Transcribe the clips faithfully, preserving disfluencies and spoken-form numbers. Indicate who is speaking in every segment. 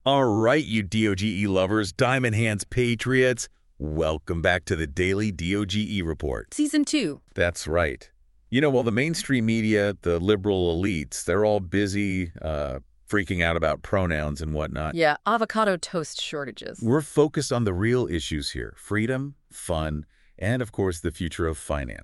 Speaker 1: All right, you D O G E lovers, Diamond Hands patriots, welcome back to the Daily D O G E Report.
Speaker 2: Season two.
Speaker 1: That's right. You know, while the mainstream media, the liberal elites, they're all busy uh, freaking out about pronouns and whatnot.
Speaker 2: Yeah, avocado toast shortages.
Speaker 1: We're focused on the real issues here: freedom, fun, and of course, the future of finance.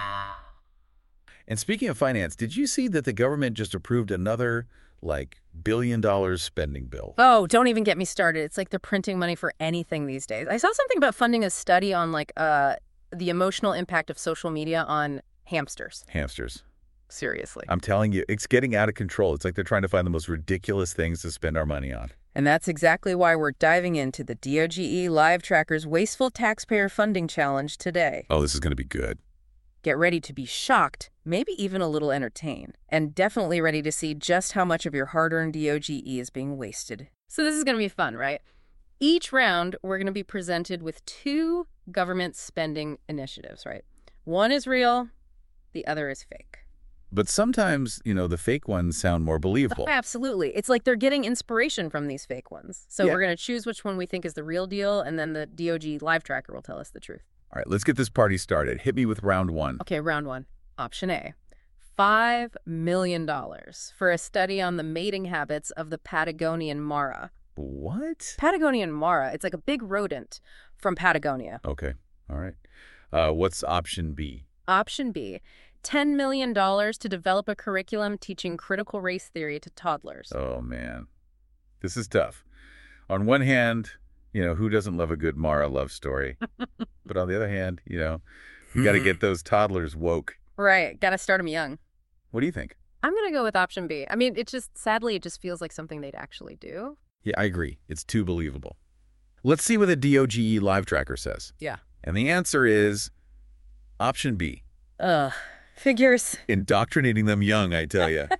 Speaker 1: And speaking of finance, did you see that the government just approved another, like, billion dollars spending bill?
Speaker 2: Oh, don't even get me started. It's like they're printing money for anything these days. I saw something about funding a study on, like, uh, the emotional impact of social media on hamsters.
Speaker 1: Hamsters.
Speaker 2: Seriously.
Speaker 1: I'm telling you, it's getting out of control. It's like they're trying to find the most ridiculous things to spend our money on.
Speaker 2: And that's exactly why we're diving into the D O G E Live Tracker's Wasteful Taxpayer Funding Challenge today.
Speaker 1: Oh, this is going to be good.
Speaker 2: Get ready to be shocked, maybe even a little entertained, and definitely ready to see just how much of your hard-earned D O G E is being wasted. So this is going to be fun, right? Each round, we're going to be presented with two government spending initiatives, right? One is real, the other is fake.
Speaker 1: But sometimes, you know, the fake ones sound more believable.
Speaker 2: Absolutely. It's like they're getting inspiration from these fake ones. So
Speaker 1: Yeah.
Speaker 2: we're going to choose which one we think is the real deal, and then the D O G Live Tracker will tell us the truth.
Speaker 1: All right, let's get this party started. Hit me with round one.
Speaker 2: Okay, round one. Option A. five million dollars for a study on the mating habits of the Patagonian mara.
Speaker 1: What?
Speaker 2: Patagonian mara, it's like a big rodent from Patagonia.
Speaker 1: Okay, all right. Uh, what's option B?
Speaker 2: Option B. ten million dollars to develop a curriculum teaching critical race theory to toddlers.
Speaker 1: Oh, man. This is tough. On one hand, you know, who doesn't love a good Mara love story? But on the other hand, you know, you got to get those toddlers woke.
Speaker 2: Right, gotta start them young.
Speaker 1: What do you think?
Speaker 2: I'm gonna go with option B. I mean, it just, sadly, it just feels like something they'd actually do.
Speaker 1: Yeah, I agree. It's too believable. Let's see what the D O G E Live Tracker says.
Speaker 2: Yeah.
Speaker 1: And the answer is option B.
Speaker 2: Ugh, figures.
Speaker 1: Indoctrinating them young, I tell you.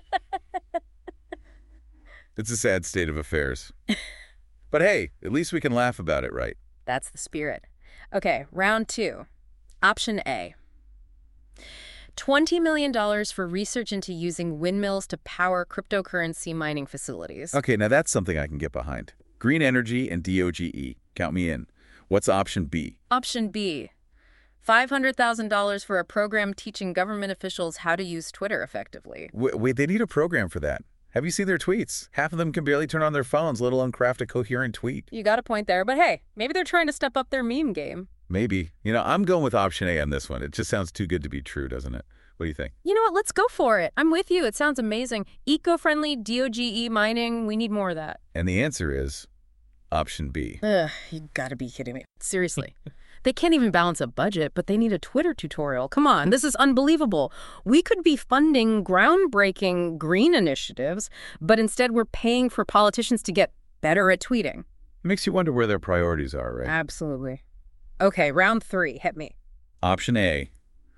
Speaker 1: It's a sad state of affairs. But hey, at least we can laugh about it, right?
Speaker 2: That's the spirit. Okay, round two. Option A. twenty million dollars for research into using windmills to power cryptocurrency mining facilities.
Speaker 1: Okay, now that's something I can get behind. Green energy and D O G E. Count me in. What's option B?
Speaker 2: Option B. five hundred thousand dollars for a program teaching government officials how to use Twitter effectively.
Speaker 1: Wait, wait, they need a program for that. Have you seen their tweets? Half of them can barely turn on their phones, let alone craft a coherent tweet.
Speaker 2: You got a point there, but hey, maybe they're trying to step up their meme game.
Speaker 1: Maybe. You know, I'm going with option A on this one. It just sounds too good to be true, doesn't it? What do you think?
Speaker 2: You know what? Let's go for it. I'm with you. It sounds amazing. Eco-friendly D O G E mining. We need more of that.
Speaker 1: And the answer is option B.
Speaker 2: Ugh, you gotta be kidding me. Seriously. They can't even balance a budget, but they need a Twitter tutorial. Come on, this is unbelievable. We could be funding groundbreaking green initiatives, but instead we're paying for politicians to get better at tweeting.
Speaker 1: Makes you wonder where their priorities are, right?
Speaker 2: Absolutely. Okay, round three. Hit me.
Speaker 1: Option A,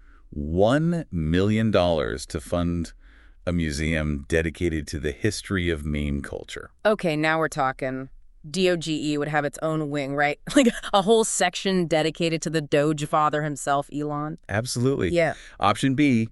Speaker 1: one million dollars to fund a museum dedicated to the history of meme culture.
Speaker 2: Okay, now we're talking. D O G E would have its own wing, right? Like a whole section dedicated to the Doge father himself, Elon.
Speaker 1: Absolutely.
Speaker 2: Yeah.
Speaker 1: Option B,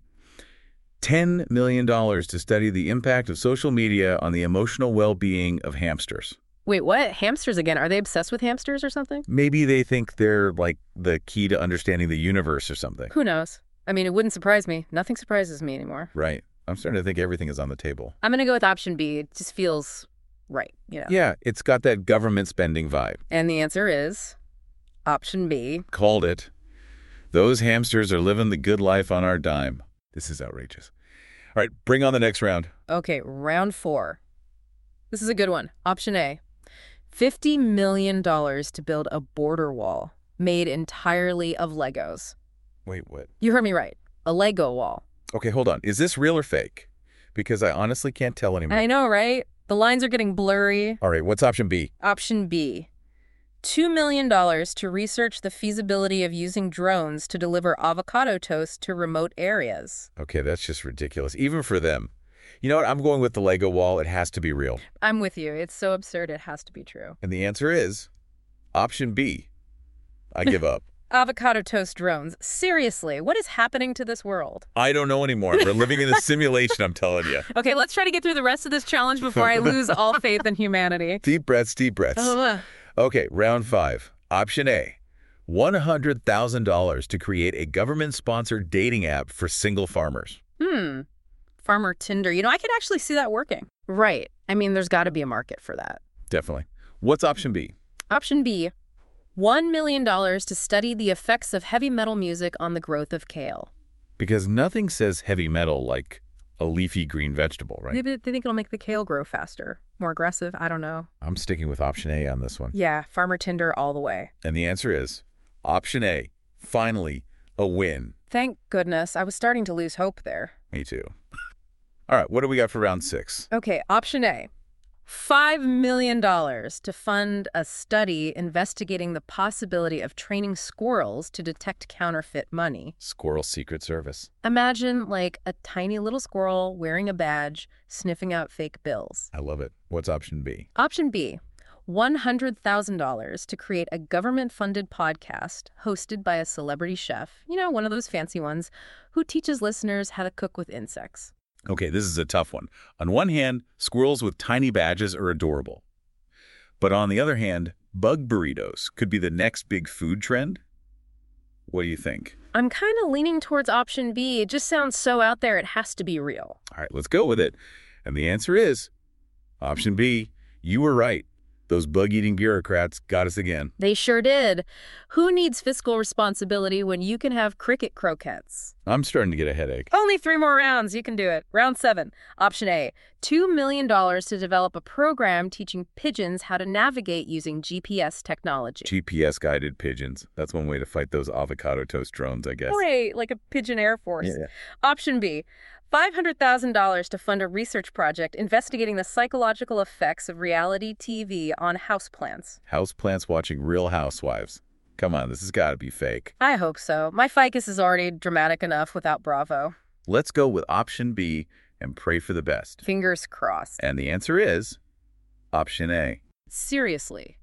Speaker 1: ten million dollars to study the impact of social media on the emotional well-being of hamsters.
Speaker 2: Wait, what? Hamsters again? Are they obsessed with hamsters or something?
Speaker 1: Maybe they think they're like the key to understanding the universe or something.
Speaker 2: Who knows? I mean, it wouldn't surprise me. Nothing surprises me anymore.
Speaker 1: Right. I'm starting to think everything is on the table.
Speaker 2: I'm going to go with option B. It just feels right, you know.
Speaker 1: Yeah, it's got that government spending vibe.
Speaker 2: And the answer is option B.
Speaker 1: Called it. Those hamsters are living the good life on our dime. This is outrageous. All right, bring on the next round.
Speaker 2: Okay, round four. This is a good one. Option A. fifty million dollars to build a border wall made entirely of Legos.
Speaker 1: Wait, what?
Speaker 2: You heard me right. A Lego wall.
Speaker 1: Okay, hold on. Is this real or fake? Because I honestly can't tell anymore.
Speaker 2: I know, right? The lines are getting blurry.
Speaker 1: All right, what's option B?
Speaker 2: Option B. two million dollars to research the feasibility of using drones to deliver avocado toast to remote areas.
Speaker 1: Okay, that's just ridiculous, even for them. You know what? I'm going with the Lego wall. It has to be real.
Speaker 2: I'm with you. It's so absurd it has to be true.
Speaker 1: And the answer is option B. I give up.
Speaker 2: Avocado toast drones. Seriously, what is happening to this world?
Speaker 1: I don't know anymore. We're living in a simulation, I'm telling you.
Speaker 2: Okay, let's try to get through the rest of this challenge before I lose all faith in humanity.
Speaker 1: Deep breaths, deep breaths.
Speaker 2: Ugh.
Speaker 1: Okay, round five. Option A, one hundred thousand dollars to create a government-sponsored dating app for single farmers.
Speaker 2: Hmm. Farmer Tinder. You know, I could actually see that working. Right. I mean, there's got to be a market for that.
Speaker 1: Definitely. What's option B?
Speaker 2: Option B, one million dollars to study the effects of heavy metal music on the growth of kale.
Speaker 1: Because nothing says heavy metal like a leafy green vegetable, right?
Speaker 2: Maybe they think it'll make the kale grow faster, more aggressive. I don't know.
Speaker 1: I'm sticking with option A on this one.
Speaker 2: Yeah, Farmer Tinder all the way.
Speaker 1: And the answer is option A. Finally, a win.
Speaker 2: Thank goodness. I was starting to lose hope there.
Speaker 1: Me too. All right, what do we got for round six?
Speaker 2: Okay, option A. five million dollars to fund a study investigating the possibility of training squirrels to detect counterfeit money.
Speaker 1: Squirrel Secret Service.
Speaker 2: Imagine, like, a tiny little squirrel wearing a badge, sniffing out fake bills.
Speaker 1: I love it. What's option B?
Speaker 2: Option B, one hundred thousand dollars to create a government-funded podcast hosted by a celebrity chef, you know, one of those fancy ones, who teaches listeners how to cook with insects.
Speaker 1: Okay, this is a tough one. On one hand, squirrels with tiny badges are adorable. But on the other hand, bug burritos could be the next big food trend. What do you think?
Speaker 2: I'm kind of leaning towards option B. It just sounds so out there, it has to be real.
Speaker 1: All right, let's go with it. And the answer is option B. You were right. Those bug-eating bureaucrats got us again.
Speaker 2: They sure did. Who needs fiscal responsibility when you can have cricket croquettes?
Speaker 1: I'm starting to get a headache.
Speaker 2: Only three more rounds. You can do it. Round seven. Option A, two million dollars to develop a program teaching pigeons how to navigate using G P S technology.
Speaker 1: G P S-guided pigeons. That's one way to fight those avocado toast drones, I guess.
Speaker 2: Hooray, like a pigeon air force.
Speaker 1: Yeah, yeah.
Speaker 2: Option B, five hundred thousand dollars to fund a research project investigating the psychological effects of reality T V on houseplants.
Speaker 1: Houseplants watching Real Housewives. Come on, this has got to be fake.
Speaker 2: I hope so. My ficus is already dramatic enough without Bravo.
Speaker 1: Let's go with option B and pray for the best.
Speaker 2: Fingers crossed.
Speaker 1: And the answer is option A.
Speaker 2: Seriously,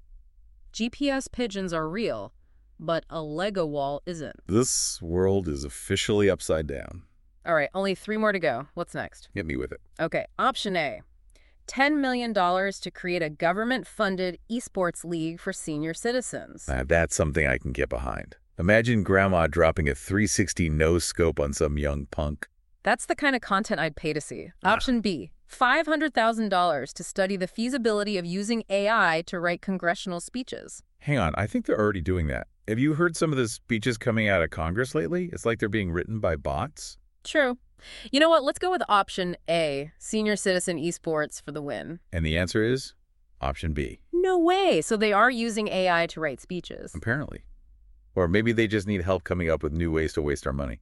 Speaker 2: G P S pigeons are real, but a Lego wall isn't.
Speaker 1: This world is officially upside down.
Speaker 2: All right, only three more to go. What's next?
Speaker 1: Hit me with it.
Speaker 2: Okay, option A, ten million dollars to create a government-funded esports league for senior citizens.
Speaker 1: Uh, that's something I can get behind. Imagine Grandma dropping a three sixty no-scope on some young punk.
Speaker 2: That's the kind of content I'd pay to see. Option B, five hundred thousand dollars to study the feasibility of using A I to write congressional speeches.
Speaker 1: Hang on, I think they're already doing that. Have you heard some of the speeches coming out of Congress lately? It's like they're being written by bots.
Speaker 2: True. You know what? Let's go with option A, senior citizen esports for the win.
Speaker 1: And the answer is option B.
Speaker 2: No way. So they are using A I to write speeches.
Speaker 1: Apparently. Or maybe they just need help coming up with new ways to waste our money.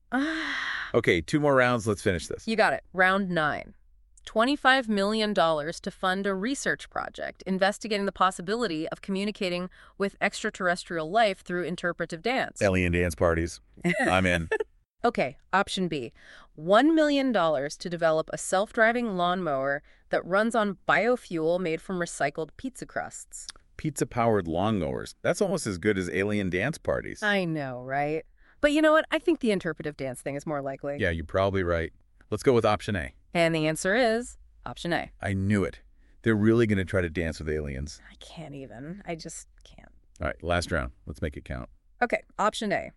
Speaker 1: Okay, two more rounds. Let's finish this.
Speaker 2: You got it. Round nine. twenty-five million dollars to fund a research project investigating the possibility of communicating with extraterrestrial life through interpretive dance.
Speaker 1: Alien dance parties. I'm in.
Speaker 2: Okay, option B, one million dollars to develop a self-driving lawnmower that runs on biofuel made from recycled pizza crusts.
Speaker 1: Pizza-powered lawnmowers. That's almost as good as alien dance parties.
Speaker 2: I know, right? But you know what? I think the interpretive dance thing is more likely.
Speaker 1: Yeah, you're probably right. Let's go with option A.
Speaker 2: And the answer is option A.
Speaker 1: I knew it. They're really going to try to dance with aliens.
Speaker 2: I can't even. I just can't.
Speaker 1: All right, last round. Let's make it count.
Speaker 2: Okay, option A.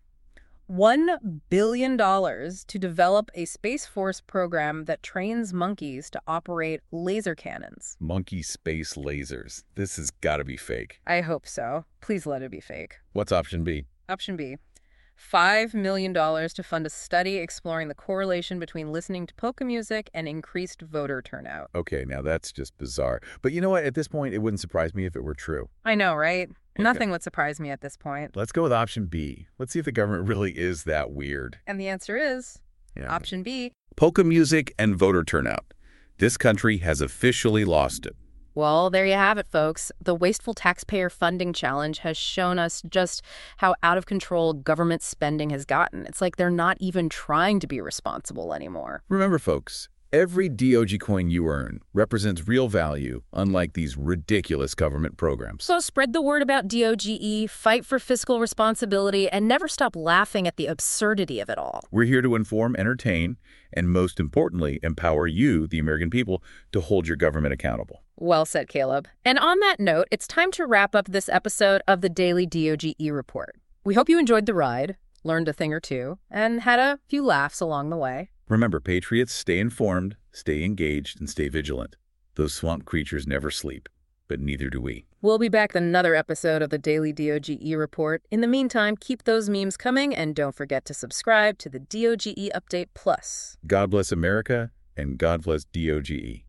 Speaker 2: One billion dollars to develop a Space Force program that trains monkeys to operate laser cannons.
Speaker 1: Monkey space lasers. This has got to be fake.
Speaker 2: I hope so. Please let it be fake.
Speaker 1: What's option B?
Speaker 2: Option B. five million dollars to fund a study exploring the correlation between listening to polka music and increased voter turnout.
Speaker 1: Okay, now that's just bizarre. But you know what? At this point, it wouldn't surprise me if it were true.
Speaker 2: I know, right?
Speaker 1: Okay.
Speaker 2: Nothing would surprise me at this point.
Speaker 1: Let's go with option B. Let's see if the government really is that weird.
Speaker 2: And the answer is
Speaker 1: Yeah.
Speaker 2: option B.
Speaker 1: Polka music and voter turnout. This country has officially lost it.
Speaker 2: Well, there you have it, folks. The wasteful taxpayer funding challenge has shown us just how out of control government spending has gotten. It's like they're not even trying to be responsible anymore.
Speaker 1: Remember, folks, Every Dogecoin you earn represents real value, unlike these ridiculous government programs.
Speaker 2: So spread the word about D O G E, fight for fiscal responsibility, and never stop laughing at the absurdity of it all.
Speaker 1: We're here to inform, entertain, and most importantly, empower you, the American people, to hold your government accountable.
Speaker 2: Well said, Caleb. And on that note, it's time to wrap up this episode of the Daily D O G E Report. We hope you enjoyed the ride, learned a thing or two, and had a few laughs along the way.
Speaker 1: Remember, Patriots, stay informed, stay engaged, and stay vigilant. Those swamp creatures never sleep, but neither do we.
Speaker 2: We'll be back with another episode of the Daily D O G E Report. In the meantime, keep those memes coming, and don't forget to subscribe to the D O G E Update Plus.
Speaker 1: God bless America, and God bless D O G E.